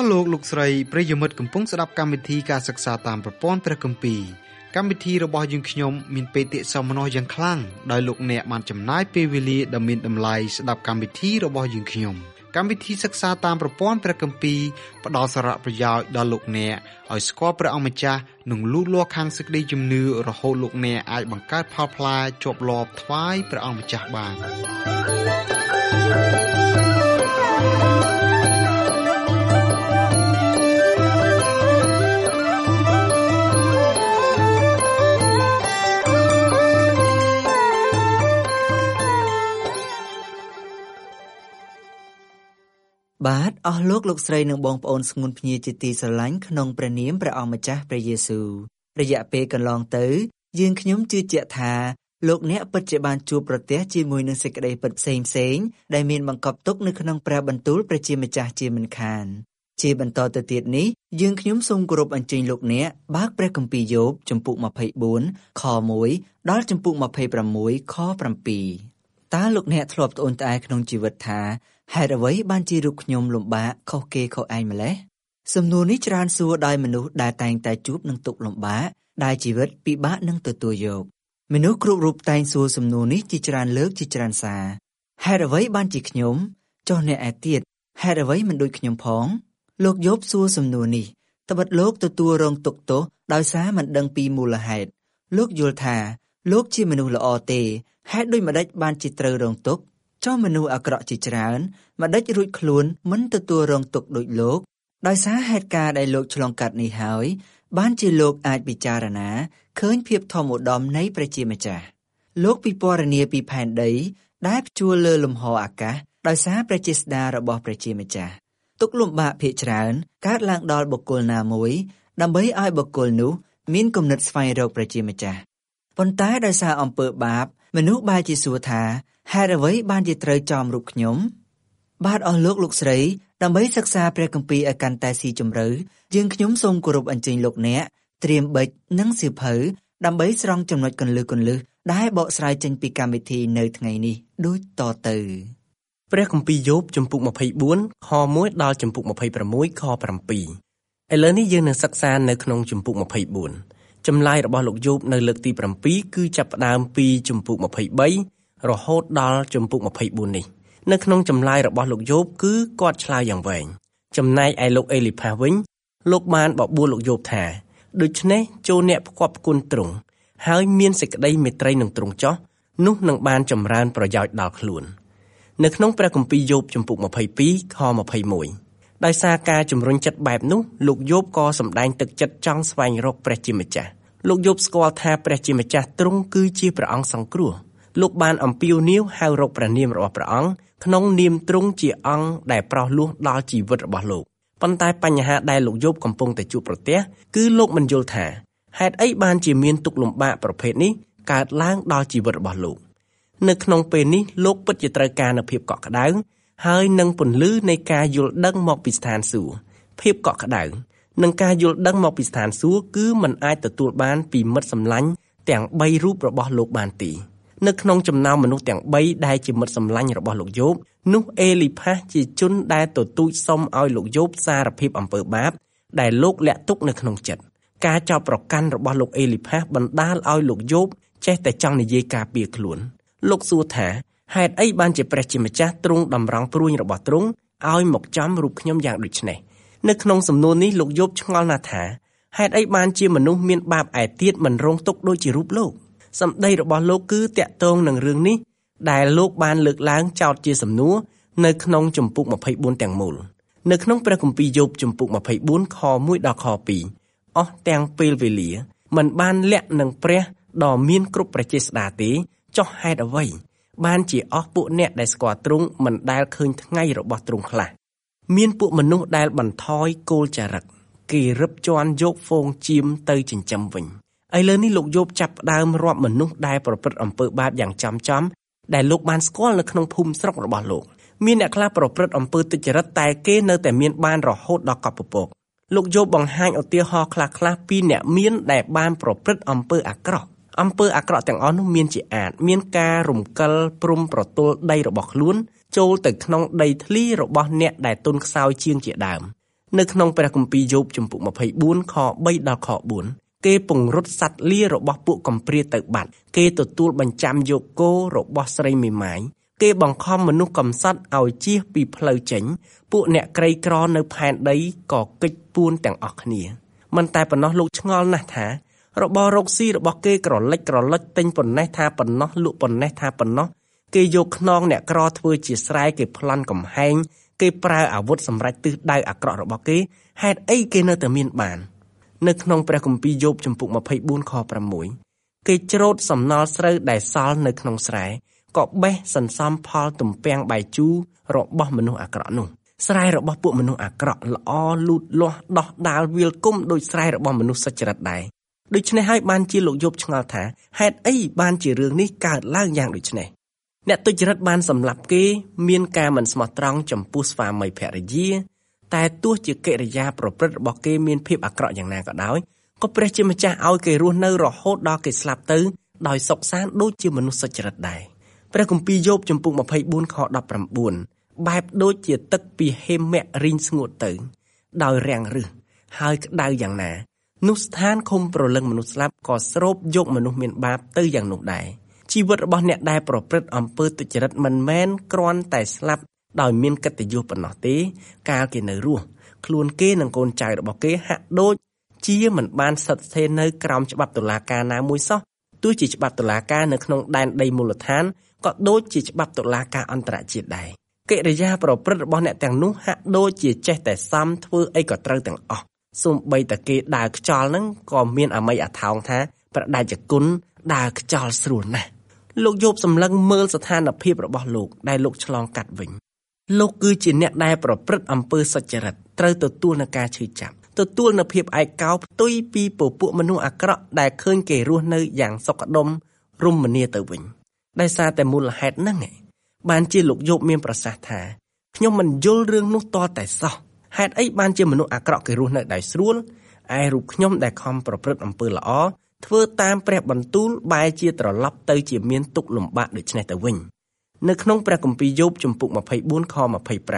លោកស្រីប្រិយមិត្តកំពុងស្ដាប់កម្មវិធីការសិក្សាតាមប្រព័ន្ធព្រះគម្ពីរកម្មវិធីរបស់យើងខ្ញុំមានបេតិសមនោយ៉ាងខ្លាំងដោយលោកអ្នកបានចំណាយពេលវេលាដ៏មានតម្លៃស្ដាប់កម្មវិធីរបស់យើងខ្ញុំកម្មវិធីសិក្សាតាមប្រព័ន្ធព្រះគម្ពីរផ្ដល់សារៈប្រយោជន៍ដល់លោកអ្នកឲ្យស្គាល់ព្រះអង្គម្ចាស់និងលូតលាស់ខាងសេចក្តីជំនឿរហូតលោកអ្នកអាចបង្កើតផលផ្លែជាប់លាប់ថ្វាយព្រះអង្គម្ចាស់បានបាទអស់លោកស្រីនិងបងប្អូនស្ងួនភ្ញាជាទីស្រឡាញ់ក្នុងព្រះនាមព្រះអង្គម្ចាស់ព្រះយេស៊ូវរយៈពេលកន្លងទៅយើងខ្ញុំជឿជាក់ថាលោកអ្នកពិតជាបានជួបប្រទះជាមួយនឹងសេចក្តីពិតផ្សេងដែលមានបង្កប់ទុកនៅក្នុងព្រះបន្ទូលព្រះជាម្ចាស់ជាមិនខានជាបន្តទៅទៀតនេះយើងខ្ញុំសូមគោរពអញ្ជើញលោកអ្នកបើកព្រះគម្ពីរយោបជំពូក24ខ1ដល់ជំពូក26ខ7តើលោកអ្នកធ្លាប់ត្អូញត្អែក្នុងជីវិតថាហេតុអ្វីបានជារូបខ្ញុំលំបាកខុសគេខុសឯងម្ល៉េះសំណួរនេះច្រើនសួរដោយមនុស្សដែលតែងតែជួបនឹងទុក្ខលំបាកដែលជីវិតពិបាកនឹងទទួលយកមនុស្សគ្រប់រូបតែងសួរសំណួរនេះជាច្រើនលើកជាច្រើនសារហេតុអ្វីបានជាខ្ញុំចុះអ្នកឯទៀតហេតុអ្វីមិនដូចខ្ញុំផងលោកយោបសួរសំណួរនេះត្បិតលោកទទួលរងទុក្ខទោសដោយសារមិនដឹងពីមូលហេតុលោកយល់ថាលោកជាមនុស្សល្អទេហេតុដូចម្ដេចបានជាត្រូវរងទុក្ខចុះមនុស្សអាក្រក់ជាច្រើនម្ដេចរួចខ្លួនមិនទទួលរងទុក្ខដូចលោកដោយសារហេតុការណ៍ដែលលោកឆ្លងកាត់នេះហើយបានជាលោកអាចពិចារណាឃើញភាពធម្មឧត្តមនៃព្រះជាម្ចាស់លោកពិពណ៌នាពីផែនដីដែលព្យួរលើលំហអាកាសដោយសារព្រះចេស្តារបស់ព្រះជាម្ចាស់ទុក្ខលំបាកភាគច្រើនកើតឡើងដល់បុគ្គលណាមួយដើម្បីឲ្យបុគ្គលនោះមានគំនិតស្វែងរកព្រះជាម្ចាស់ប៉ុន្តែដោយសារអំពើបាបមនុស្សបែរជាសួរថាហេតុអ្វីបានជាត្រូវចំរូបខ្ញុំបាទអស់លោកស្រីដើម្បីសិក្សាព្រះគម្ពីរឲ្យកាន់តែស៊ីជម្រៅយើងខ្ញុំសូមគោរពអញ្ជើញលោកអ្នកត្រៀមប៊ិចនិងសៀវភៅដើម្បីស្រង់ចំណុចគន្លឹះដែលបកស្រាយចេញពីកម្មវិធីនៅថ្ងៃនេះដូចតទៅព្រះគម្ពីរយោបជំពូក24ខ1ដល់ជំពូក26ខ7ឥឡូវនេះយើងនឹងសិក្សានៅក្នុងជំពូក24ចម្លើយរបស់លោកយោបនៅលើកទី7គឺចាប់ផ្ដើមពីជំពូក23រហូតដល់ជំពូក24នេះនៅក្នុងចម្លើយរបស់លោកយោបគឺគាត់ឆ្លើយយ៉ាងវែងចំណែកឯលោកអេលីផាសវិញលោកបានបបួលលោកយោបថាដូច្នេះចូលអ្នកផ្គប់ផ្គុនទ្រង់ហើយមានសេចក្តីមេត្រីនឹងទ្រង់ចោះនោះនឹងបានចម្រើនប្រយោជន៍ដល់ខ្លួននៅក្នុងព្រះគម្ពីរយោបជំពូក22ខ21ដោយសារការជំរុញចិត្តបែបនោះលោកយោបក៏សម្ដែងទឹកចិត្តចង់ស្វែងរកព្រះជាម្ចាស់លោកយោបស្គាល់ថាព្រះជាម្ចាស់ទ្រង់គឺជាព្រះអង្គសង្គ្រោះលោកបានអំពាវនាវហៅរកព្រះនាមរបស់ព្រះអង្គក្នុងនាមទ្រង់ជាអង្គដែលប្រោសលោះដល់ជីវិតរបស់លោកប៉ុន្តែបញ្ហាដែលលោកយោបកំពុងតែជួបប្រទះគឺលោកមិនយល់ថាហេតុអីបានជាមានទុក្ខលំបាកប្រភេទនេះកើតឡើងដល់ជីវិតរបស់លោកនៅក្នុងពេលនេះលោកពិតជាត្រូវការនូវភាពកក់ក្ដៅហើយនឹងពន្លឺនៃការយល់ដឹងមកពីស្ថានសួគ៌ភាពកក់ក្ដៅនិងការយល់ដឹងមកពីស្ថានសួគ៌គឺមិនអាចទទួលបានពីមិត្តសម្លាញ់ទាំង3រូបរបស់លោកបានទេនៅក្នុងចំណោមមនុស្សទាំង3ដែលជាមិត្តសម្លាញ់របស់លោកយោបនោះអេលីផាសជាជនដែលទទូចសុំឲ្យលោកយោបសារភាពអំពើបាបដែលលោកលាក់ទុកនៅក្នុងចិត្តការចោទប្រកាន់របស់លោកអេលីផាសបណ្ដាលឲ្យលោកយោបចេះតែចង់និយាយការពារខ្លួនលោកសួរថាហេតុអីបានជាព្រះជាម្ចាស់ទ្រង់តម្រង់ព្រួញរបស់ទ្រង់ឲ្យមកចំរូបខ្ញុំយ៉ាងដូចនេះនៅក្នុងសំណួរនេះលោកយោបឆ្ងល់ណាស់ថាហេតុអីបានជាមនុស្សមានបាបឯទៀតមិនរងទុក្ខដូចជារូបលោកសម្ដីរបស់លោកគឺតាក់ទងនឹងរឿងនេះដែលលោកបានលើកឡើងចោទជាសំណួរនៅក្នុងជំពូក24ទាំងមូលនៅក្នុងព្រះគម្ពីរយោបជំពូក24ខ1ដល់ខ2អស់ទាំងពេលវេលាមិនបានលាក់នឹងព្រះដ៏មានគ្រប់ព្រះចេស្តាទេចុះហេតុអ្វីបានជាអស់ពួកអ្នកដែលស្គាល់ទ្រង់មិនដែលឃើញថ្ងៃរបស់ទ្រង់ខ្លះមានពួកមនុស្សដែលបន្ថយគោលចារឹកគេរឹបជាន់យកហ្វូងជៀមទៅចិញ្ចឹមវិញឥឡូវនេះលោកយោបចាប់ផ្ដើមរាប់មនុស្សដែលប្រព្រឹត្តអំពើបាបយ៉ាងចំដែលលោកបានស្គាល់នៅក្នុងភូមិស្រុករបស់លោកមានអ្នកខ្លះប្រព្រឹត្តអំពើទុច្ចរិតតែគេនៅតែមានបានរហូតដល់កប់ពពកលោកយោបបង្ហាញឧទាហរណ៍ខ្លះពីអ្នកមានដែលបានប្រព្រឹត្តអំពើអាក្រក់ទាំងអស់នោះមានជាអាចមានការរំកិលព្រំប្រទល់ដីរបស់ខ្លួនចូលទៅក្នុងដីធ្លីរបស់អ្នកដែលទុនខ្សោយជាងជាដើមនៅក្នុងព្រះគម្ពីរយោបជំពូក24ខ3ដល់ខ4គេពង្រត់សត្វលារបស់ពួកកំព្រាទៅបាត់គេទទួលបញ្ចាំយកគោរបស់ស្រីមេម៉ាយគេបង្ខំមនុស្សកំសត់ឲ្យជៀសពីផ្លូវចេញពួកអ្នកក្រីក្រនៅផែនដីក៏គេចពួនទាំងអស់គ្នាមិនតែប៉ុណ្ណោះលោកឆ្ងល់ណាស់ថារបស់រកស៊ីរបស់គេក្រលិចទិញប៉ុណ្ណេះថាប៉ុណ្ណោះលក់ប៉ុណ្ណេះថាប៉ុណ្ណោះគេយកខ្នងអ្នកក្រធ្វើជាស្រែគេប្លន់កំហែងគេប្រើអាវុធសម្រាប់ទិសដៅអាក្រក់របស់គេហេតុអីគេនៅតែមានបាននៅក្នុងព្រះគម្ពីរយោបជំពូក24ខ6គេច្រូតសំណល់ស្រូវដែលសល់នៅក្នុងស្រែក៏បេះសន្សំផលទំពាំងបាយជូររបស់មនុស្សអាក្រក់នោះស្រែរបស់ពួកមនុស្សអាក្រក់ល្អលូតលាស់ដោះដាលវាលគុំដោយស្រែរបស់មនុស្សសុចរិតដែរដូច្នេះហើយបានជាលោកយោបឆ្ងល់ថាហេតុអីបានជារឿងនេះកើតឡើងយ៉ាងដូចនេះអ្នកទុច្ចរិតបានសម្លាប់គេមានការមិនស្មោះត្រង់ចំពោះស្វាមីភរិយាតែទោះជាកិរិយាប្រព្រឹត្តរបស់គេមានភាពអាក្រក់យ៉ាងណាក៏ដោយក៏ព្រះជាម្ចាស់ឲ្យគេរស់នៅរហូតដល់គេស្លាប់ទៅដោយសុខសាន្តដូចជាមនុស្សសុចរិតដែរព្រះគម្ពីរយោបជំពូក24ខ19បែបដូចជាទឹកពីហេមៈរីងស្ងួតទៅដោយរាំងរឹសហើយក្តៅយ៉ាងណានោះស្ថានឃុំប្រលឹងមនុស្សស្លាប់ក៏ស្រូបយកមនុស្សមានបាបទៅយ៉ាងនោះដែរជីវិតរបស់អ្នកដែលប្រព្រឹត្តអំពើទុច្ចរិតមិនមែនគ្រាន់តែស្លាប់ដោយមានកិត្តិយសប៉ុណ្ណោះទេកាលគេនៅរស់ខ្លួនគេនិងកូនចៅរបស់គេហាក់ដូចជាមិនបានស្ថិតស្ថេរនៅក្រោមច្បាប់តុលាការណាមួយសោះទោះជាច្បាប់តុលាការនៅក្នុងដែនដីមូលដ្ឋានក៏ដូចជាច្បាប់តុលាការអន្តរជាតិដែរកិរិយាប្រព្រឹត្តរបស់អ្នកទាំងនោះហាក់ដូចជាចេះតែសំធ្វើអីក៏ត្រូវទាំងអស់សូម្បីតែគេដើរខ្យល់ហ្នឹងក៏មានអមីអថោងថាប្រដេជគុណដើរខ្យល់ស្រួលណាស់លោកយោបសម្លឹងមើលស្ថានភាពរបស់លោកដែលលោកឆ្លងកាត់វិញលោកគឺជាអ្នកដែលប្រព្រឹត្តអំពើសុចរិតត្រូវទទួលនឹងការឈឺចាប់ទទួលនៅភាពឯកោផ្ទុយពីពពួកមនុស្សអាក្រក់ដែលឃើញគេរស់នៅយ៉ាងសុខដុមរមនាទៅវិញដោយសារតែមូលហេតុហ្នឹងបានជាលោកយោបមានប្រសាសន៍ថាខ្ញុំមិនយល់រឿងនោះតតែសោះហេតុអីបានជាមនុស្សអាក្រក់គេរស់នៅដោយស្រួលឯរូបខ្ញុំដែលខំប្រព្រឹត្តអំពើល្អធ្វើតាមព្រះបន្ទូលបែរជាត្រឡប់ទៅជាមានទុក្ខលំបាកដូចនេះទៅវិញនៅក្នុងព្រះគម្ពីរយោបជំពូក24ខ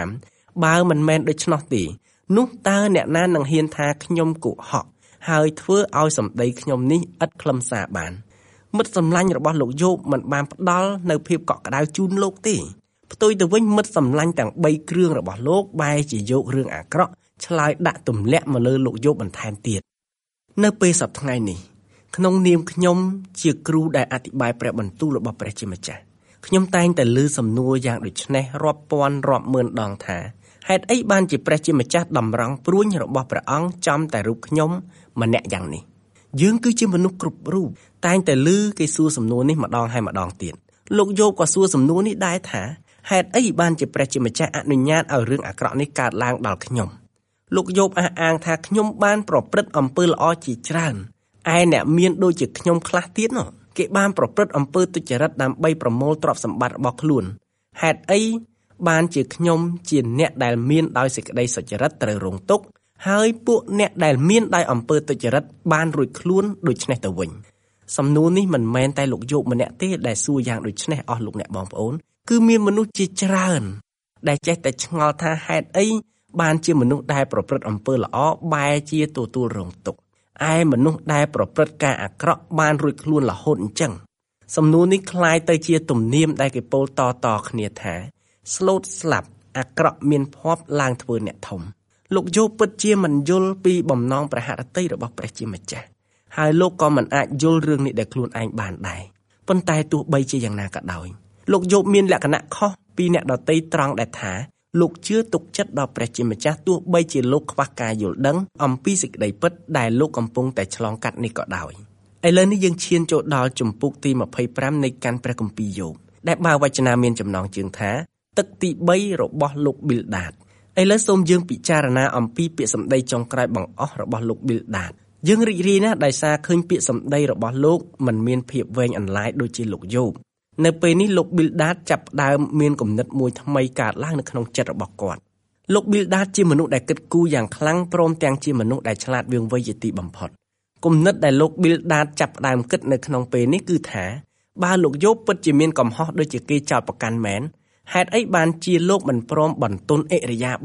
25បើមិនមែនដូច្នោះទេនោះតើអ្នកណានឹងហ៊ានថាខ្ញុំកុហកហើយធ្វើឲ្យសម្ដីខ្ញុំនេះឥតខ្លឹមសារបានមិត្តសម្លាញ់របស់លោកយោបមិនបានផ្ដល់នៅភាពកក់ក្ដៅជូនលោកទេផ្ទុយទៅវិញមិត្តសម្លាញ់ទាំង3គ្រឿងរបស់លោកបែរជាយករឿងអាក្រក់ឆ្លើយដាក់ទម្លាក់មកលើលោកយោបបន្ថែមទៀតនៅពេលសប្តាហ៍ថ្ងៃនេះក្នុងនាមខ្ញុំជាគ្រូដែលអធិប្បាយព្រះបន្ទូលរបស់ព្រះជាម្ចាស់ខ្ញុំតែងតែលើសំណួរយ៉ាងដូចនេះរាប់ពាន់រាប់ម៉ឺនដងថាហេតុអីបានជាព្រះជាម្ចាស់តម្រង់ព្រួញរបស់ព្រះអង្គចំតែរូបខ្ញុំម្នាក់យ៉ាងនេះយើងគឺជាមនុស្សគ្រប់រូបតែងតែឮគេសួរសំណួរនេះម្ដងហើយម្ដងទៀតលោកយោបក៏សួរសំណួរនេះដែរថាហេតុអីបានជាព្រះជាម្ចាស់អនុញ្ញាតឲ្យរឿងអាក្រក់នេះកើតឡើងដល់ខ្ញុំលោកយោបអះអាងថាខ្ញុំបានប្រព្រឹត្តអំពើល្អជាច្រើនឯអ្នកមានដូចជាខ្ញុំខ្លះទៀតនោះគេបានប្រព្រឹត្តអំពើទុច្ចរិតដើម្បីប្រមូលទ្រព្យសម្បត្តិរបស់ខ្លួនហេតុអីបានជាខ្ញុំជាអ្នកដែលមានដោយសេចក្តីសុចរិតត្រូវរងទុក្ខហើយពួកអ្នកដែលមានដោយអំពើទុច្ចរិតបានរួចខ្លួនដូចនេះទៅវិញសំណួរនេះមិនមែនតែលោកយោបម្នាក់ទេដែលសួរយ៉ាងដូចនេះអស់លោកអ្នកបងប្អូនគឺមានមនុស្សជាច្រើនដែលចេះតែឆ្ងល់ថាហេតុអីបានជាមនុស្សដែលប្រព្រឹត្តអំពើល្អបែរជាទទួលរងទុក្ខឯមនុស្សដែលប្រព្រឹត្តការអាក្រក់បានរួចខ្លួនរហូតអញ្ចឹងសំណួរនេះคล้ายទៅជាទំនៀមដែលគេពោលតគ្នាថាស្លូតស្លាប់អាក្រក់មានភ័ព្វឡើងធ្វើអ្នកធំលោកយោបពិតជាមិនយល់ពីបំណងព្រះហឫទ័យរបស់ព្រះជាម្ចាស់ហើយលោកក៏មិនអាចយល់រឿងនេះដែលខ្លួនឯងបានដែរប៉ុន្តែទោះបីជាយ៉ាងណាក៏ដោយលោកយោបមានលក្ខណៈខុសពីអ្នកដទៃត្រង់ដែលថាលោកជឿទុកចិត្តដល់ព្រះជាម្ចាស់ទោះបីជាលោកខ្វះការយល់ដឹងអំពីសេចក្តីពិតដែលលោកកំពុងតែឆ្លងកាត់នេះក៏ដោយឥឡូវនេះយើងឈានចូលដល់ជំពូកទី25នៃកាន់ព្រះគម្ពីរយោបដែលបើវចនាមានចំណងជើងថាទឹកទី3របស់លោកប៊ីលដាតឥឡូវសូមយើងពិចារណាអំពីពាក្យសម្ដីចុងក្រោយបង្អស់របស់លោកប៊ីលដាតយើងរីករាយណាស់ដោយសារឃើញពាក្យសម្ដីរបស់លោកមិនមានភាពវែងអន្លាយដូចជាលោកយោបនៅពេលនេះលោកប៊ីលដាតចាប់ផ្ដើមមានគំនិតមួយថ្មីកើតឡើងនៅក្នុងចិត្តរបស់គាត់លោកប៊ីលដាតជាមនុស្សដែលគិតគូរយ៉ាងខ្លាំងព្រមទាំងជាមនុស្សដែលឆ្លាតវៀងវៃជាទីបំផុតគំនិតដែលលោកប៊ីលដាតចាប់ផ្ដើមគិតនៅក្នុងពេលនេះគឺថាបើលោកយោបពិតជាមានកំហុសដូចជាគេចោទប្រកាន់មែនហេតុអីបានជាលោកមិនព្រមបន្ទន់អិរិយាបថ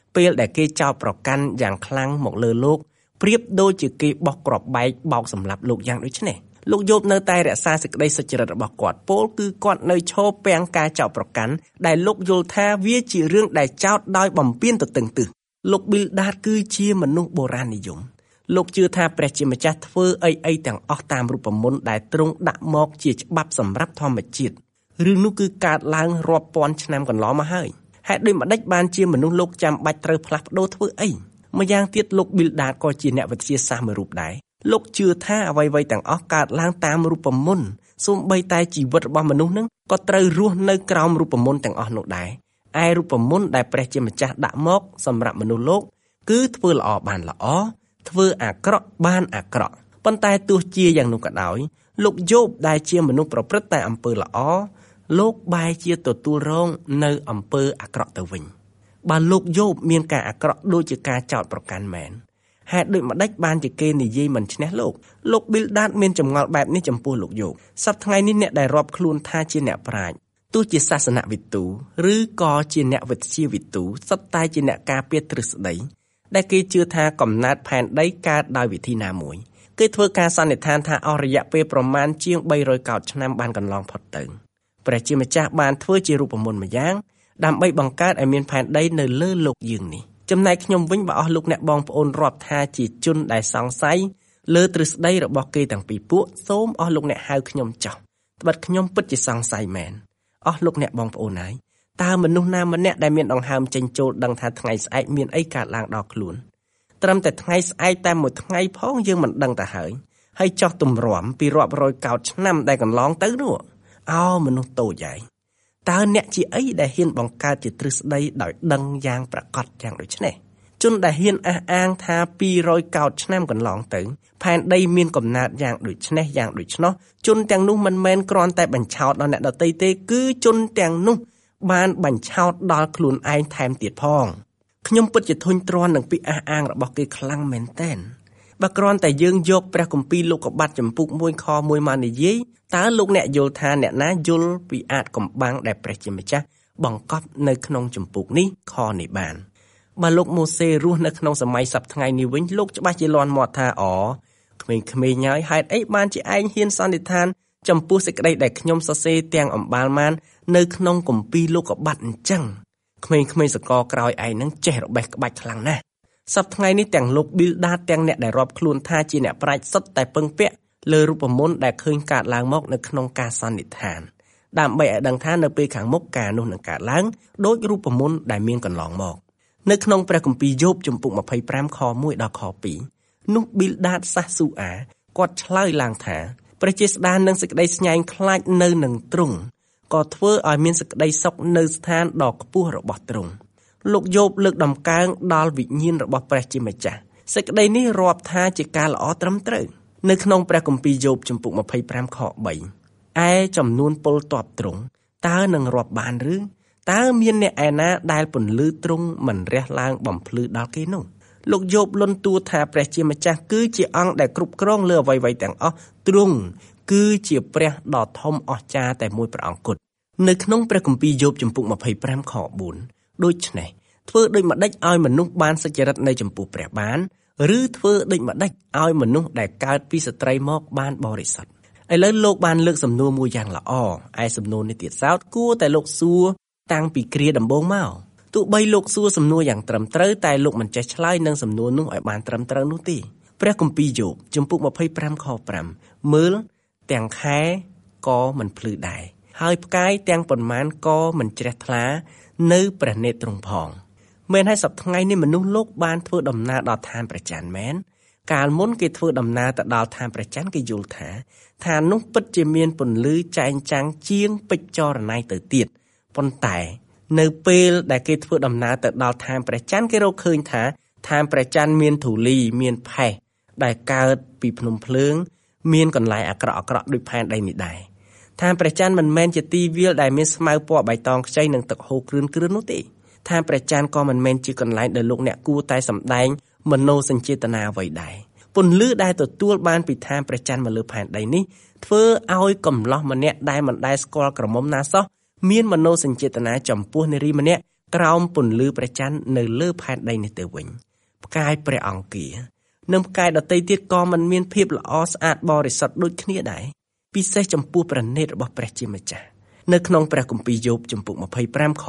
ពេលដែលគេចោទប្រកាន់យ៉ាងខ្លាំងមកលើលោកប្រៀបដូចជាគេបោះគ្រាប់បែកបោកសម្លាប់លោកយ៉ាងដូចនេះលោកយោបនៅតែរក្សាសេចក្តីសុចរិតរបស់គាត់ពោលគឺគាត់នៅឈរពាំងការចោទប្រកាន់ដែលលោកយល់ថាវាជារឿងដែលចោទដោយបំពានទៅទិញទិសលោក Bildad គឺជាមនុស្សបុរាណនិយមលោកជឿថាព្រះជាម្ចាស់ធ្វើអីទាំងអស់តាមរូបមន្តដែលទ្រង់ដាក់មកជាច្បាប់សម្រាប់ធម្មជាតិរឿងនោះគឺកើតឡើងរាប់ពាន់ឆ្នាំកន្លងមកហើយហេតុដូចម្ដេចបានជាមនុស្សលោកចាំបាច់ត្រូវផ្លាស់ប្ដូរធ្វើអីម្យ៉ាងទៀតលោក Bildad ក៏ជាអ្នកវិទ្យាសាស្ត្រមួយរូបដែរលោកជឿថាអ្វីៗទាំងអស់កើតឡើងតាមរូបមន្តសូម្បីតែជីវិតរបស់មនុស្សនឹងក៏ត្រូវរស់នៅក្រោមរូបមន្តទាំងអស់នោះដែរឯរូបមន្តដែលព្រះជាម្ចាស់ដាក់មកសម្រាប់មនុស្សលោកគឺធ្វើល្អបានល្អធ្វើអាក្រក់បានអាក្រក់ប៉ុន្តែទោះជាយ៉ាងនោះក៏ដោយលោកយោបដែលជាមនុស្សប្រព្រឹត្តតែអំពើល្អលោកបែរជាទទួលរងនៅអំពើអាក្រក់ទៅវិញបើលោកយោបមានការអាក្រក់ដូចជាការចោទប្រកាន់មែនហេតុដូចម្ដេចបានជាគេនិយាយមិនឈ្នះលោក Bildad មានចម្ងល់បែបនេះចំពោះលោកយោបសប្តាហ៍ថ្ងៃនេះអ្នកដែលរាប់ខ្លួនថាជាអ្នកប្រាជ្ញទោះជាសាសនវិទូឬក៏ជាអ្នកវិទ្យាវិទូសុទ្ធតែជាអ្នកការពារទ្រឹស្ដីដែលគេជឿថាកំណើតផែនដីកើតដោយវិធីណាមួយគេធ្វើការសន្និដ្ឋានថាអស់រយៈពេលប្រមាណជាង300កោដឆ្នាំបានកន្លងផុតទៅព្រះជាម្ចាស់បានធ្វើជារូបមន្តម្យ៉ាងដើម្បីបង្កើតឲ្យមានផែនដីនៅលើโลกយើងនេះចំណែកខ្ញុំវិញបើអស់លោកអ្នកបងប្អូនរាប់ថាជាជនដែលសង្ស័យលើទ្រឹស្ដីរបស់គេទាំងពីរពួកសូមអស់លោកអ្នកហៅខ្ញុំចោះត្បិតខ្ញុំពិតជាសង្ស័យមែនអស់លោកអ្នកបងប្អូនហើយតើមនុស្សណាម្នាក់ដែលមានដង្ហើមចេញចូលដឹងថាថ្ងៃស្អែកមានអីកើតឡើងដល់ខ្លួនត្រឹមតែថ្ងៃស្អែកតែមួយថ្ងៃផងយើងមិនដឹងទៅហើយចោះទម្រាំពីរាប់រយកោដឆ្នាំដែលកន្លងទៅនោះមនុស្សតូចហើយតើអ្នកជាអីដែលហ៊ានបង្កើតជាទ្រឹស្ដីដោយដឹងយ៉ាងប្រកបយ៉ាងដូចនេះជនដែលហ៊ានអះអាងថា200កោដឆ្នាំកន្លងទៅផែនដីមានកំណើតយ៉ាងដូចនេះយ៉ាងដូច្នោះជនទាំងនោះមិនមែនគ្រាន់តែបញ្ឆោតដល់អ្នកដទៃទេគឺជនទាំងនោះបានបញ្ឆោតដល់ខ្លួនឯងថែមទៀតផងខ្ញុំពិតជាធុញទ្រាន់នឹងពាក្យអះអាងរបស់គេខ្លាំងមែនទែនបើគ្រាន់តែយើងយកព្រះគម្ពីរលោកុបាតចំពុក1ខ1មកនិយាយតើលោកអ្នកយល់ថាអ្នកណាយល់ពីអាចកំបាំងដែលព្រះជាម្ចាស់បង្កប់នៅក្នុងចំពុកនេះខនេះបានបើលោកម៉ូសេរស់នៅក្នុងសម័យសប្តាហ៍ថ្ងៃនេះវិញលោកច្បាស់ជាលាន់មាត់ថាក្មេងៗហើយហេតុអីបានជាឯងហ៊ានសន្និដ្ឋានចំពោះសេចក្តីដែលខ្ញុំសរសេរទាំងអំបាលម៉ាននៅក្នុងគម្ពីរលោកុបាតអញ្ចឹងក្មេងៗសកលក្រោយឯងនឹងចេះរបេះក្បាច់ខ្លាំងណាស់សប្តាហ៍ថ្ងៃនេះទាំងលោក Bildad ទាំងអ្នកដែលរាប់ខ្លួនថាជាអ្នកប្រាជ្ញសុទ្ធតែពឹងពាក់លើរូបមន្តដែលឃើញកើតឡើងមកនៅក្នុងការសន្និដ្ឋានដើម្បីឲ្យដឹងថានៅពេលខាងមុខការនោះនឹងកើតឡើងដោយរូបមន្តដែលមានកន្លងមកនៅក្នុងព្រះគម្ពីរយោបចំពុក25ខ1ដល់ខ2នោះ Bildad សាសស៊ូអាគាត់ឆ្លើយឡើងថាព្រះជាស្ដានិងសេចក្តីស្ញែងខ្លាចនៅនឹងទ្រង់ក៏ធ្វើឲ្យមានសេចក្តីសុខនៅស្ថានដ៏ខ្ពស់របស់ទ្រង់លោកយោបលើកដំកើងដល់វិញ្ញាណរបស់ព្រះជាម្ចាស់សេចក្តីនេះរាប់ថាជាការល្អត្រឹមត្រូវនៅក្នុងព្រះគម្ពីរយោបចំពុក25ខ3ឯចំនួនពលទ័ពទ្រង់តើនឹងរាប់បានឬតើមានអ្នកឯណាដែលពន្លឺទ្រង់មិនរះឡើងបំភ្លឺដល់គេនោះលោកយោបលន់តួថាព្រះជាម្ចាស់គឺជាអង្គដែលគ្រប់គ្រងលើអ្វីៗទាំងអស់ទ្រង់គឺជាព្រះដ៏ធំអស្ចារ្យតែមួយព្រះអង្គគត់នៅក្នុងព្រះគម្ពីរយោបចំពុក25ខ4ដូច្នេះធ្វើដូចម្ដេចឲ្យមនុស្សបានសុចរិតនៅចំពោះព្រះបានឬធ្វើដូចម្ដេចឲ្យមនុស្សដែលកើតពីស្ត្រីមកបានបរិសុទ្ធឥឡូវលោកបានលើកសំណួរមួយយ៉ាងល្អឯសំណួរនេះទៀតសោតគួរតែលោកសួរតាំងពីគ្រាដំបូងមកទោះបីលោកសួរសំណួរយ៉ាងត្រឹមត្រូវតែលោកមិនចេះឆ្លើយនឹងសំណួរនោះឲ្យបានត្រឹមត្រូវនោះទេព្រះគម្ពីរយោបចំពុក25ខ5មើលទាំងខែក៏មិនភ្លឺដែរហើយផ្កាយទាំងប៉ុន្មានក៏មិនជ្រះថ្លានៅព្រះនេត្រទ្រង់ផងមែនហើយសប្តាហ៍ថ្ងៃនេះមនុស្សលោកបានធ្វើដំណើរដល់ឋានព្រះច័ន្ទមែនកាលមុនគេធ្វើដំណើរទៅដល់ឋានព្រះច័ន្ទគេយល់ថាឋាននោះពិតជាមានពន្លឺចែងចាំងជាងពេជ្រចរណៃទៅទៀតប៉ុន្តែនៅពេលដែលគេធ្វើដំណើរទៅដល់ឋានព្រះច័ន្ទគេរកឃើញថាឋានព្រះច័ន្ទមានធូលីមានផេះដែលកើតពីភ្នំភ្លើងមានកន្លែងអាក្រក់ដូចផែនដីនេះដែរឋានព្រះច័ន្ទមិនមែនជាទីវាលដែលមានស្មៅពណ៌បៃតងខ្ចីនិងទឹកហូរគ្រឿននោះទេឋានព្រះច័ន្ទក៏មិនមែនជាកន្លែងដែលលោកអ្នកគួរតែសម្ដែងមនោសញ្ចេតនាអ្វីដែរពន្លឺដែលទទួលបានពីឋានព្រះច័ន្ទមកលើផែនដីនេះធ្វើឲ្យកំឡោះម្នាក់ដែលមិនដែលស្គាល់ក្រមុំណាសោះមានមនោសញ្ចេតនាចំពោះនារីម្នាក់ក្រោមពន្លឺព្រះច័ន្ទនៅលើផែនដីនេះទៅវិញផ្កាយព្រះអង្គានិងផ្កាយដទៃទៀតក៏មិនមានភាពល្អស្អាតបរិសុទ្ធដូចគ្នាដែរពិសេសចំពោះព្រះនេត្ររបស់ព្រះជាម្ចាស់នៅក្នុងព្រះគម្ពីរយោបជំពូក25ខ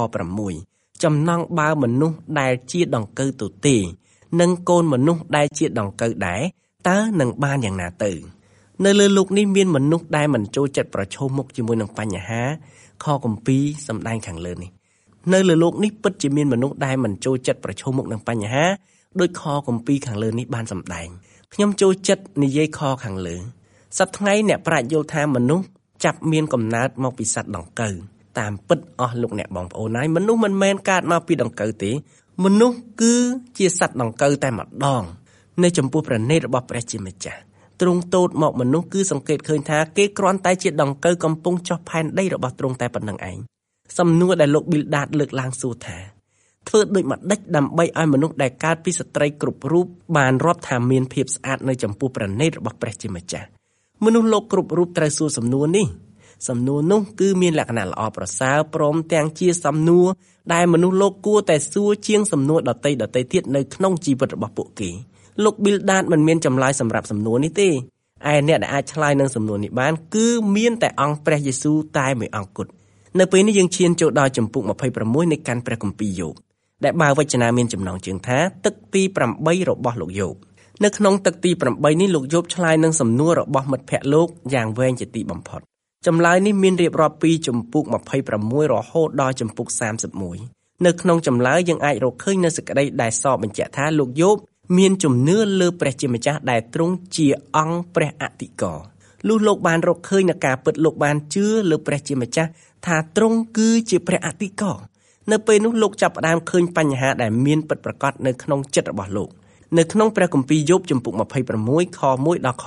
6ចំណងបើមនុស្សដែលជាដង្កូវទទេនិងកូនមនុស្សដែលជាដង្កូវដែរតើនឹងបានយ៉ាងណាទៅនៅលើលោកនេះមានមនុស្សដែលមិនចូលចិត្តប្រឈមមុខជាមួយនឹងបញ្ហាខគម្ពីរសម្ដែងខាងលើនេះនៅលើលោកនេះពិតជាមានមនុស្សដែលមិនចូលចិត្តប្រឈមមុខនឹងបញ្ហាដោយខគម្ពីរខាងលើនេះបានសម្ដែងខ្ញុំចូលចិត្តនិយាយខខាងលើសប្តាហ៍ថ្ងៃអ្នកប្រាជ្ញយល់ថាមនុស្សចាប់មានកំណើតមកពីសត្វដង្កូវតាមពិតអស់លោកអ្នកបងប្អូនហើយមនុស្សមិនមែនកើតមកពីដង្កូវទេមនុស្សគឺជាសត្វដង្កូវតែម្ដងនៅចំពោះព្រះនេត្ររបស់ព្រះជាម្ចាស់ទ្រង់ទតមកមនុស្សគឺសង្កេតឃើញថាគេគ្រាន់តែជាដង្កូវកំពុងចុះផែនដីរបស់ទ្រង់តែប៉ុណ្្នឹងឯងសំណួរដែលលោកប៊ីលដាតលើកឡើងសួរថាធ្វើដូចម្ដេចដើម្បីឲ្យមនុស្សដែលកើតពីស្ត្រីគ្រប់រូបបានរាប់ថាមានភាពស្អាតនៅចំពោះព្រះនេត្ររបស់ព្រះជាម្ចាស់មនុស្សលោកគ្រប់រូបត្រូវសួរសំណួរនេះសំណួរនោះគឺមានលក្ខណៈល្អប្រសើរព្រមទាំងជាសំណួរដែលមនុស្សលោកគួរតែសួរជាងសំណួរដទៃទៀតនៅក្នុងជីវិតរបស់ពួកគេលោកប៊ីលដាតមិនមានចម្លើយសម្រាប់សំណួរនេះទេឯអ្នកដែលអាចឆ្លើយនឹងសំណួរនេះបានគឺមានតែអង្គព្រះយេស៊ូវតែមួយអង្គគត់នៅពេលនេះយើងឈានចូលដល់ជំពូក26នៃកាន់ព្រះគម្ពីរយោបដែលបើវចនាមានចំណងជើងថាទឹកទី8របស់លោកយោបនៅក្នុងទឹកទី8នេះលោកយោបឆ្លើយនឹងសំណួររបស់មិត្តភក្តិលោកយ៉ាងវែងជាទីបំផុតចម្លើយនេះមានរៀបរាប់ពីជំពូក26រហូតដល់ជំពូក31នៅក្នុងចម្លើយយើងអាចរកឃើញនៅសេចក្តីដែលសរបញ្ជាក់ថាលោកយោបមានជំនឿលើព្រះជាម្ចាស់ដែលទ្រង់ជាអង្គព្រះអធិការលុះលោកបានរកឃើញនៅការពិតលោកបានជឿលើព្រះជាម្ចាស់ថាទ្រង់គឺជាព្រះអធិការនៅពេលនោះលោកចាប់ផ្ដើមឃើញបញ្ហាដែលមានពិតប្រាកដនៅក្នុងចិត្តរបស់លោកនៅក្នុងព្រះគម្ពីរយោបជំពូក26ខ1ដល់ខ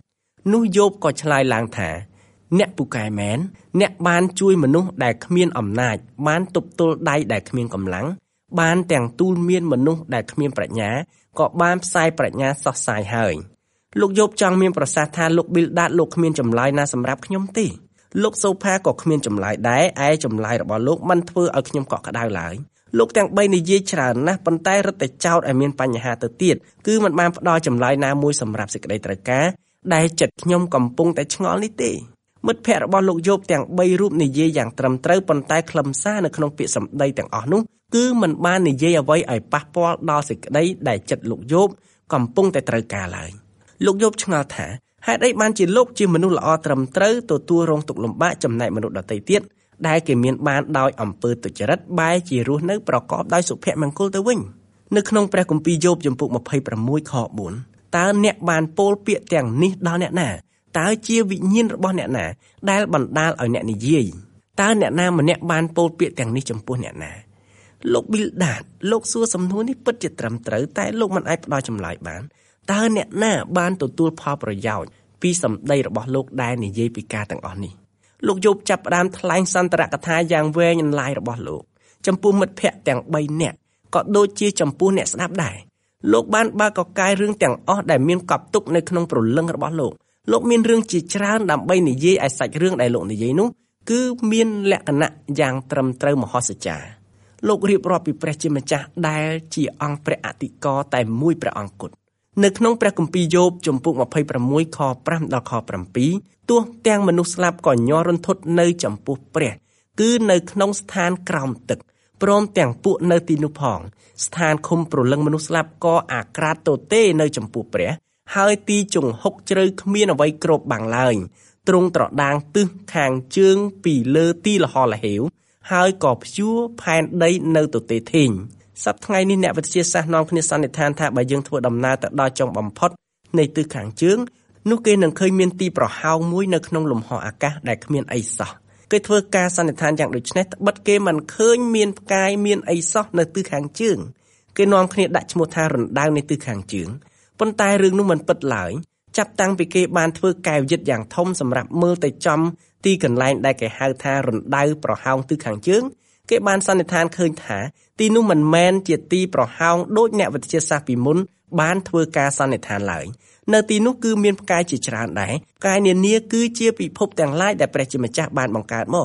3នោះយោបក៏ឆ្លើយឡើងថាអ្នកពូកែមែនអ្នកបានជួយមនុស្សដែលគ្មានអំណាចបានទប់ទល់ដៃដែលគ្មានកម្លាំងបានទាំងទូលមានមនុស្សដែលគ្មានប្រាជ្ញាក៏បានផ្សាយប្រាជ្ញាសោះសាយហើយលោកយោបចង់មានប្រសាសន៍ថាលោកប៊ីលដាតលោកគ្មានចម្លើយណាសម្រាប់ខ្ញុំទេលោកសូផាក៏គ្មានចម្លើយដែរឯចម្លើយរបស់លោកមិនធ្វើឲ្យខ្ញុំកក់ក្ដៅឡើយលោកទាំង3និយាយច្រើនណាស់ប៉ុន្តែរឹតតែចោទឲ្យមានបញ្ហាទៅទៀតគឺមិនបានផ្ដល់ចម្លើយណាមួយសម្រាប់សេចក្តីត្រូវការដែលចិត្តខ្ញុំកំពុងតែឆ្ងល់នេះទេមិត្តភ័ក្តិរបស់លោកយោបទាំង3រូបនិយាយយ៉ាងត្រឹមត្រូវប៉ុន្តែខ្លឹមសារនៅក្នុងពាក្យសម្ដីទាំងអស់នោះគឺមិនបាននិយាយអ្វីឲ្យប៉ះពាល់ដល់សេចក្តីដែលចិត្តលោកយោបកំពុងតែត្រូវការឡើយលោកយោបឆ្ងល់ថាហេតុអីបានជាលោកជាមនុស្សល្អត្រឹមត្រូវទទួលរងទុក្ខលំបាកចំណែកមនុស្សដទៃទៀតដែលគេមានបានដោយអំពើទុច្ចរិតបែរជារស់នៅប្រកបដោយសុភមង្គលទៅវិញនៅក្នុងព្រះគម្ពីរយោបជំពូក26ខ4តើអ្នកបានពោលពាក្យទាំងនេះដល់អ្នកណាតើជាវិញ្ញាណរបស់អ្នកណាដែលបណ្ដាលឲ្យអ្នកនិយាយតើអ្នកណាម្នាក់បានពោលពាក្យទាំងនេះចំពោះអ្នកណាលោកប៊ីលដាតលោកសួរសំណួរនេះពិតជាត្រឹមត្រូវតែលោកមិនអាចផ្ដល់ចម្លើយបានតើអ្នកណាបានទទួលផលប្រយោជន៍ពីសម្ដីរបស់លោកដែលនិយាយពីការទាំងអស់នេះលោកយោបចាប់ផ្ដើមថ្លែងសន្ទរកថាយ៉ាងវែងអន្លាយរបស់លោកចំពោះមិត្តភ័ក្តិទាំង3នាក់ក៏ដូចជាចំពោះអ្នកស្ដាប់ដែរលោកបានបើកកកាយរឿងទាំងអស់ដែលមានកប់ទុកនៅក្នុងព្រលឹងរបស់លោកមានរឿងជាច្រើនដើម្បីនិយាយឲ្យសាច់រឿងដែលលោកនិយាយនោះគឺមានលក្ខណៈយ៉ាងត្រឹមត្រូវមហោស្ចារ្យលោករៀបរាប់ពីព្រះជាម្ចាស់ដែលជាអង្គព្រះអធិការតែមួយព្រះអង្គគត់នៅក្នុងព្រះគម្ពីរយោបជំពូក26ខ5ដល់ខ7ទោះទាំងមនុស្សស្លាប់ក៏ញ័ររន្ធត់នៅចំពោះព្រះគឺនៅក្នុងស្ថានក្រោមទឹកព្រមទាំងពួកនៅទីនោះផងស្ថានឃុំព្រលឹងមនុស្សស្លាប់ក៏អាក្រាតទទេនៅចំពោះព្រះហើយទីជង្ហុកជ្រៅគ្មានអ្វីគ្របបាំងឡើយទ្រង់ត្រដាងទិសខាងជើងពីលើទីលហលហេវហើយក៏ព្យួរផែនដីនៅទទេធេងសប្តាហ៍ថ្ងៃនេះអ្នកវិទ្យាសាស្ត្រនាំគ្នាសន្និដ្ឋានថាបើយើងធ្វើដំណើរទៅដល់ចុងបំផុតនៃទិសខាងជើងនោះគេនឹងឃើញមានទីប្រហោងមួយនៅក្នុងលំហអាកាសដែលគ្មានអីសោះគេធ្វើការសន្និដ្ឋានយ៉ាងដូចនេះត្បិតគេមិនឃើញមានផ្កាយមានអីសោះនៅទិសខាងជើងគេនាំគ្នាដាក់ឈ្មោះថារណ្ដៅនៃទិសខាងជើងប៉ុន្តែរឿងនោះមិនពិតឡើយចាប់តាំងពីគេបានធ្វើកែវយិត្តយ៉ាងធំសម្រាប់មើលទៅចំទីកន្លែងដែលគេហៅថារណ្ដៅប្រហោងទិសខាងជើងគេបានសន្និដ្ឋានឃើញថាទីនោះមិនមែនជាទីប្រហោងដូចអ្នកវិទ្យាសាស្ត្រពីមុនបានធ្វើការសន្និដ្ឋានឡើយនៅទីនោះគឺមានផ្កាយជាច្រើនដែរផ្កាយនានាគឺជាពិភពទាំងឡាយដែលព្រះជាម្ចាស់បានបង្កើតមក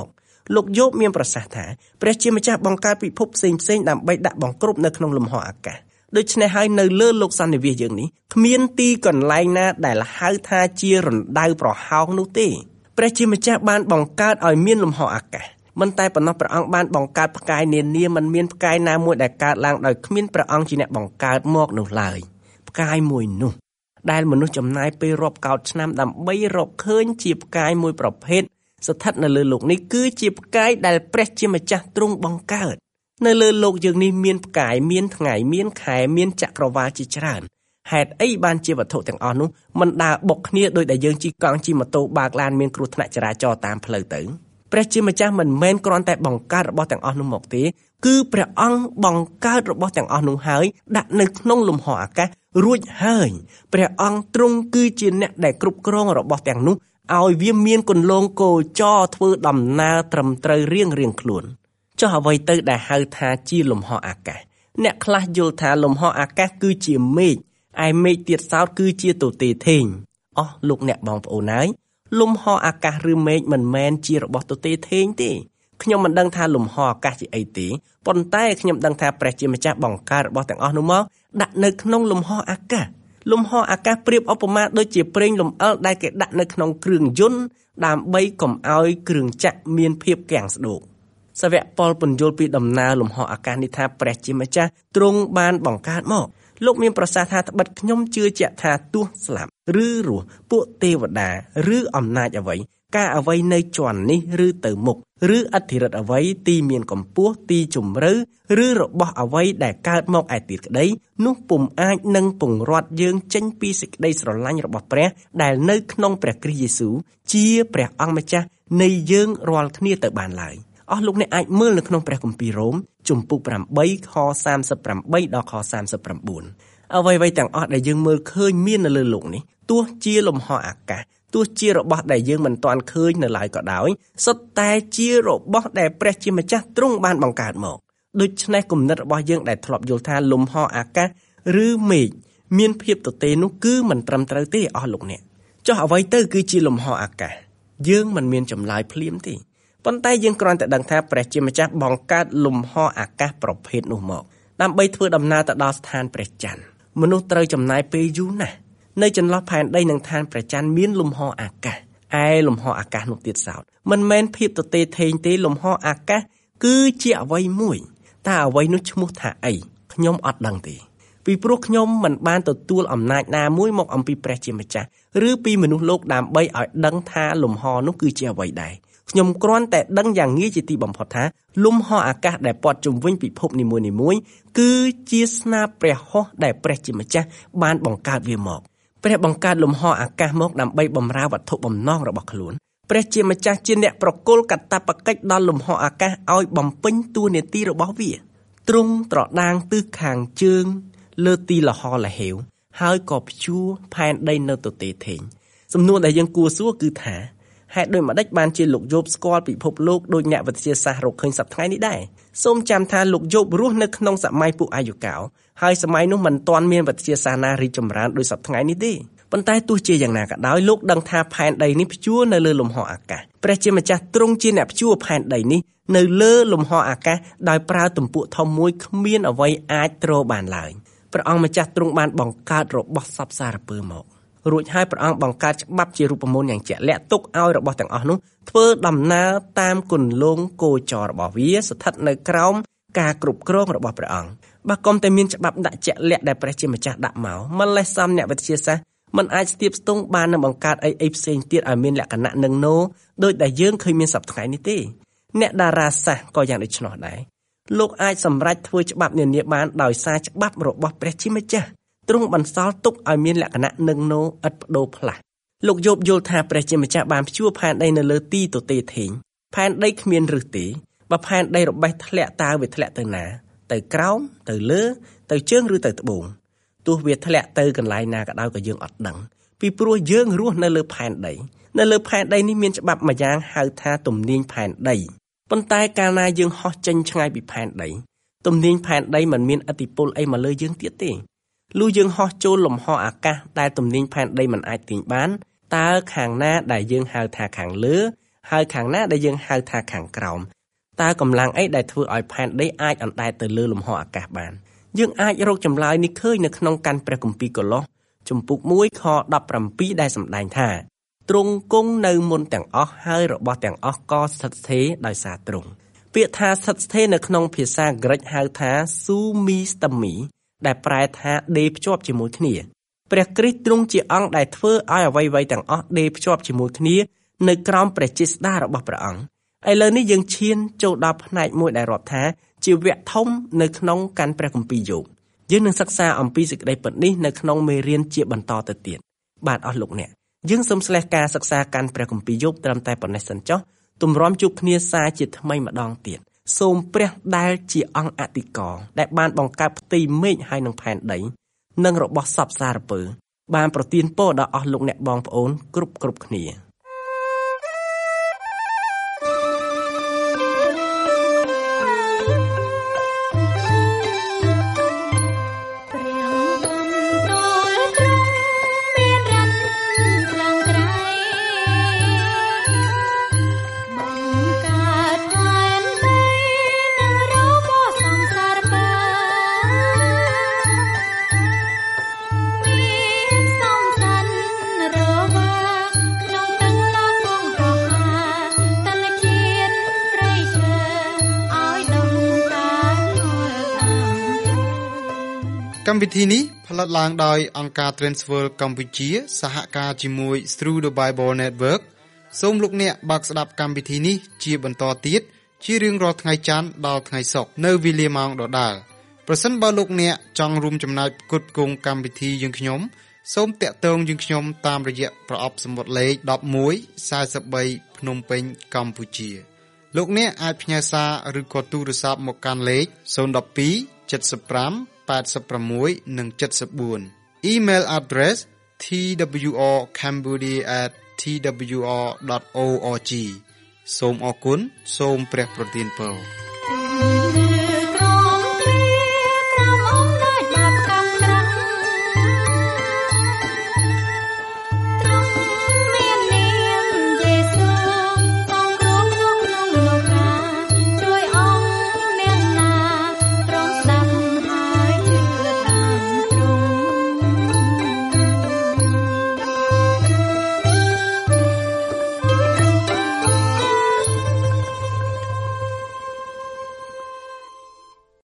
លោកយោបមានប្រសាសន៍ថាព្រះជាម្ចាស់បង្កើតពិភពផ្សេងៗដើម្បីដាក់បង្គ្រប់នៅក្នុងលំហអាកាសដូច្នេះហើយនៅលើលោកសន្និវាសយើងនេះគ្មានទីកន្លែងណាដែលហៅថាជារណ្ដៅប្រហោងនោះទេព្រះជាម្ចាស់បានបង្កើតឲ្យមានលំហអាកាសមិនតែប៉ុណ្ណោះព្រះអង្គបានបង្កើតផ្កាយនានាមិនមានផ្កាយណាមួយដែលកើតឡើងដោយគ្មានព្រះអង្គជាអ្នកបង្កើតមកនោះឡើយផ្កាយមួយនោះដែលមនុស្សចំណាយពេលរាប់កោដឆ្នាំដើម្បីរកឃើញជាផ្កាយមួយប្រភេទស្ថិតនៅលើโลกនេះគឺជាផ្កាយដែលព្រះជាម្ចាស់ទ្រង់បង្កើតនៅលើโลกយើងនេះមានផ្កាយមានថ្ងៃមានខែមានចក្រវាឡជាច្រើនហេតុអីបានជាវត្ថុទាំងអស់នោះមិនដើរបុកគ្នាដោយដែលយើងជិះកង់ជិះម៉ូតូបើកឡានមានគ្រោះថ្នាក់ចរាចរណ៍តាមផ្លូវទៅព្រះជាម្ចាស់មិនមែនគ្រាន់តែបង្កើតរបស់ទាំងអស់នោះមកទេគឺព្រះអង្គបង្កើតរបស់ទាំងអស់នោះហើយដាក់នៅក្នុងលំហអាកាសរួចហើយព្រះអង្គទ្រង់គឺជាអ្នកដែលគ្រប់គ្រងរបស់ទាំងនោះឲ្យវាមានគន្លងគោចរធ្វើដំណើរត្រឹមត្រូវរៀងខ្លួនចុះអ្វីទៅដែលហៅថាជាលំហអាកាសអ្នកខ្លះយល់ថាលំហអាកាសគឺជាមេឃឯមេឃទៀតសោតគឺជាទទេធេងលោកអ្នកបងប្អូនហើយលំហអាកាសឬមេឃមិនមែនជារបស់ទទេធេងទេខ្ញុំមិនដឹងថាលំហអាកាសជាអីទេប៉ុន្តែខ្ញុំដឹងថាព្រះជាម្ចាស់បង្កើតរបស់ទាំងអស់នោះមកដាក់នៅក្នុងលំហអាកាសលំហអាកាសប្រៀបឧបមាដូចជាប្រេងលំអិលដែលគេដាក់នៅក្នុងគ្រឿងយន្តដើម្បីកុំឲ្យគ្រឿងចក្រមានភាពកាំងស្ដូកសាវកប៉ុលពន្យល់ពីដំណើរលំហអាកាសនេះថាព្រះជាម្ចាស់ទ្រង់បានបង្កើតមកលោកមានប្រសាសន៍ថាត្បិតខ្ញុំជឿជាក់ថាទោះស្លាប់ឬរស់ពួកទេវតាឬអំណាចអ្វីការអ្វីនៅជាន់នេះឬទៅមុខឬអធិរិទ្ធអ្វីទីមានកម្ពស់ទីជម្រៅឬរបស់អ្វីដែលកើតមកឯទៀតក្តីនោះពុំអាចនឹងពង្រត់យើងចេញពីសេចក្តីស្រឡាញ់របស់ព្រះដែលនៅក្នុងព្រះគ្រីស្ទយេស៊ូវជាព្រះអង្គម្ចាស់នៃយើងរាល់គ្នាទៅបានឡើយអស់លោកអ្នកអាចមើលនៅក្នុងព្រះគម្ពីររ៉ូមជំពូក8ខ38ដល់ខ39អ្វីៗទាំងអស់ដែលយើងមើលឃើញមាននៅលើโลกនេះទោះជាលំហអាកាសទោះជារបស់ដែលយើងមិនទាន់ឃើញនៅឡើយក៏ដោយសុទ្ធតែជារបស់ដែលព្រះជាម្ចាស់ទ្រង់បានបង្កើតមកដូច្នេះគំនិតរបស់យើងដែលធ្លាប់យល់ថាលំហអាកាសឬមេឃមានភាពទទេនោះគឺមិនត្រឹមត្រូវទេអស់លោកអ្នកចុះអ្វីទៅគឺជាលំហអាកាសយើងមិនមានចម្លើយភ្លាមទេប៉ុន្តែយើងគ្រាន់តែដឹងថាព្រះជាម្ចាស់បង្កើតលំហអាកាសប្រភេទនោះមកដើម្បីធ្វើដំណើរទៅដល់ស្ថានព្រះច័ន្ទមនុស្សត្រូវចំណាយពេលយូរណាស់នៅចន្លោះផែនដីនិងឋានព្រះច័ន្ទមានលំហអាកាសឯលំហអាកាសនោះទៀតសោតមិនមែនភាពទទេធេងទេលំហអាកាសគឺជាអ្វីមួយតើអ្វីនោះឈ្មោះថាអីខ្ញុំអត់ដឹងទេពីព្រោះខ្ញុំមិនបានទទួលអំណាចណាមួយមកអំពីព្រះជាម្ចាស់ឬពីមនុស្សលោកដើម្បីឲ្យដឹងថាលំហនោះគឺជាអ្វីដែរខ្ញុំគ្រាន់តែដឹងយ៉ាងងាយជាទីបំផុតថាលំហអាកាសដែលព័ទ្ធជុំវិញពិភពនីមួយៗគឺជាស្នាព្រះហស្ថដែលព្រះជាម្ចាស់បានបង្កើតវាមកព្រះបង្កើតលំហអាកាសមកដើម្បីបម្រើវត្ថុបំណងរបស់ខ្លួនព្រះជាម្ចាស់ជាអ្នកប្រគល់កាតព្វកិច្ចដល់លំហអាកាសឲ្យបំពេញតួនាទីរបស់វាទ្រង់ត្រដាងទិសខាងជើងលើទីលហលហេវហើយក៏ព្យួរផែនដីនៅទទេធេងសំណួរដែលយើងគួរសួរគឺថាហេតុដូចម្ដេចបានជាលោកយោបស្គាល់ពិភពលោកដោយអ្នកវិទ្យាសាស្ត្ររកឃើញសប្តាហ៍នេះដែរសូមចាំថាលោកយោបរស់នៅក្នុងសម័យពួកអាយុកោហើយសម័យនោះមិនទាន់មានវិទ្យាសាស្ត្រណារីកចម្រើនដូចសប្តាហ៍នេះទេប៉ុន្តែទោះជាយ៉ាងណាក៏ដោយលោកដឹងថាផែនដីនេះព្យួរនៅលើលំហអាកាសព្រះជាម្ចាស់ទ្រង់ជាអ្នកព្យួរផែនដីនេះនៅលើលំហអាកាសដោយប្រើទំពក់ធំមួយគ្មានអ្វីអាចទ្របានឡើយព្រះអង្គម្ចាស់ទ្រង់បានបង្កើតរបស់សពសារពើមករួចហើយព្រះអង្គបង្កើតច្បាប់ជារូបមន្តយ៉ាងជាក់លាក់ទុកឲ្យរបស់ទាំងអស់នោះធ្វើដំណើរតាមគន្លងគោចររបស់វាស្ថិតនៅក្រោមការគ្រប់គ្រងរបស់ព្រះអង្គបើកុំតែមានច្បាប់ដាក់ជាក់លាក់ដែលព្រះជាម្ចាស់ដាក់មកម្លេះសំអ្នកវិទ្យាសាស្ត្រមិនអាចស្ទាបស្ទង់បាននឹងបង្កើតអីផ្សេងទៀតឲ្យមានលក្ខណៈនឹងណូដោយដែលយើងឃើញមានសប្តាហ៍នេះទេអ្នកតារាសាស្ត្រក៏យ៉ាងដូច្នោះដែរលោកអាចសម្រេចធ្វើច្បាប់នានាបានដោយសារច្បាប់របស់ព្រះជាម្ចាស់ទ្រង់បន្សល់ទុកឲ្យមានលក្ខណៈនឹងណូឥតប្ដូរផ្លាស់លោកយោបយល់ថាព្រះជាម្ចាស់បានព្យួរផែនដីនៅលើទីទទេធេងផែនដីគ្មានឫសទេបើផែនដីរបេះធ្លាក់តើវាធ្លាក់ទៅណាទៅក្រោមទៅលើទៅជើងឬទៅត្បូងទោះវាធ្លាក់ទៅកន្លែងណាក៏ដោយក៏យើងអត់ដឹងពីព្រោះយើងរស់នៅលើផែនដីនៅលើផែនដីនេះមានច្បាប់មួយយ៉ាងហៅថាទំនាញផែនដីប៉ុន្តែកាលណាយើងហោះចេញឆ្ងាយពីផែនដីទំនាញផែនដីមិនមានឥទ្ធិពលអីមកលើយើងទៀតទេលុះយើងហោះចូលលំហអាកាសដែលទំនាញផែនដីមិនអាចទាញបានតើខាងណាដែលយើងហៅថាខាងលើហើយខាងណាដែលយើងហៅថាខាងក្រោមតើកម្លាំងអីដែលធ្វើឲ្យផែនដីអាចអណ្ដែតទៅលើលំហអាកាសបានយើងអាចរកចម្លើយនេះឃើញនៅក្នុងកាន់ព្រះគម្ពីរកូឡូសជំពូក1ខ17ដែលសម្ដែងថាទ្រង់គង់នៅមុនទាំងអស់ហើយរបស់ទាំងអស់ក៏ស្ថិតស្ថេរដោយសារទ្រង់ពាក្យថាស្ថិតស្ថេរនៅក្នុងភាសាក្រិកហៅថា sumistami ដែលប្រែថាដេរភ្ជាប់ជាមួយគ្នាព្រះគ្រីស្ទទ្រង់ជាអង្គដែលធ្វើឲ្យអ្វីៗទាំងអស់ដេរភ្ជាប់ជាមួយគ្នានៅក្រោមព្រះចេស្តារបស់ព្រះអង្គឥឡូវនេះយើងឈានចូលដល់ផ្នែកមួយដែលរាប់ថាជាវគ្គធំនៅក្នុងកាន់ព្រះគម្ពីរយោបយើងនឹងសិក្សាអំពីសេចក្តីពិតនេះនៅក្នុងមេរៀនជាបន្តទៅទៀតបាទអស់លោកអ្នកយើងសូមស្លេះការសិក្សាកាន់ព្រះគម្ពីរយោបត្រឹមតែប៉ុណ្ណេះសិនចុះទម្រាំជួបគ្នាសារជាថ្មីម្ដងទៀតសូមព្រះដែលជាអង្គអធិការដែលបានបង្កើតផ្ទៃមេឃហើយនឹងផែនដីនិងរបស់សពសារពើបានប្រទានពរដល់អស់លោកអ្នកបងប្អូនគ្រប់គ្នាកម្មវិធីនេះផលិតឡើងដោយអង្គការ Transworld កម្ពុជាសហការជាមួយ Through the Bible Network សូមលោកអ្នកបើកស្ដាប់កម្មវិធីនេះជាបន្តទៀតជារៀងរាល់ថ្ងៃច័ន្ទដល់ថ្ងៃសុក្រនៅវេលាម៉ោងដដែលប្រសិនបើលោកអ្នកចង់រួមចំណែកផ្គត់ផ្គង់កម្មវិធីយើងខ្ញុំសូមតាក់ទងយើងខ្ញុំតាមរយៈប្រអប់សំបុត្រលេខ1143ភ្នំពេញកម្ពុជាលោកអ្នកអាចផ្ញើសារឬក៏ទូរស័ព្ទមកកាន់លេខ012 75 86 និង 74 Email address twrcambodia@twr.org សូមអរគុណសូមព្រះប្រទានពរ